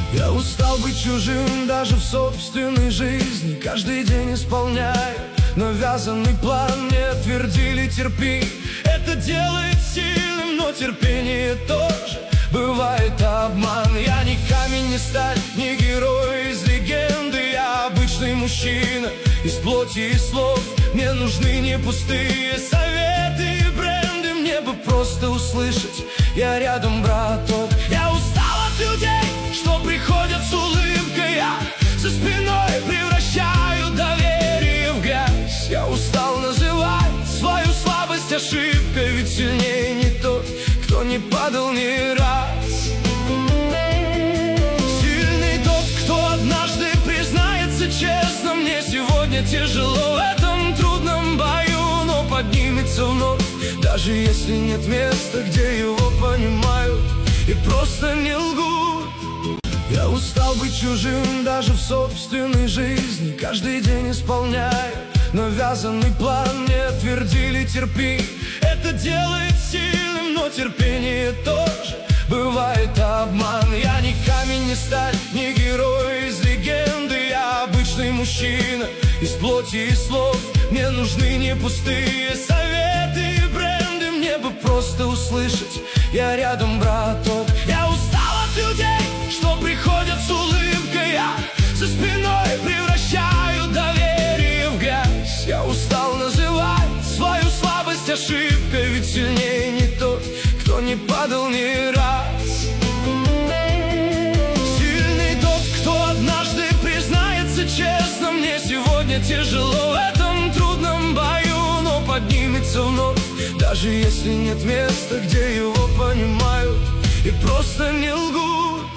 Я устал быть чужим даже в собственной жизни. Каждый день исполняю навязанный план. Мне твердили: терпи, это делает сильным. Но терпение тоже бывает обман. Я ни камень, ни сталь, ни герой из легенды. Я обычный мужчина из плоти и слов. Мне нужны не пустые советы и бренды. Мне бы просто услышать: я рядом, браток. Я устал от людей, что приходят с улыбкой. Я за спиной превращаю доверие в грязь. Я устал называть свою слабость ошибкой. Ведь сильнее не тот, кто не падал ни раз. Сильный тот, кто однажды признается честно: мне сегодня тяжело в этом трудном бою, но поднимется вновь, даже если нет места, где его понимают и просто не лгут. Я устал быть чужим даже в собственной жизни. Каждый день исполняю навязанный план. Мне твердили: терпи, это делает сильным. Но терпение тоже бывает обман. Я ни камень, ни сталь, ни герой из легенды. Я обычный мужчина из плоти и слов. Мне нужны не пустые советы и бренды. Мне бы просто услышать: я рядом, браток. Я устал от людей, что приходят с улыбкой. Я за спиной превращаю доверие в грязь. Я устал называть свою слабость ошибкой. Ведь сильнее не тот, кто не падал ни раз. Сильный тот, кто однажды признается честно: мне сегодня тяжело в этом трудном бою, но поднимется вновь, даже если нет места, где его понимают и просто не лгут.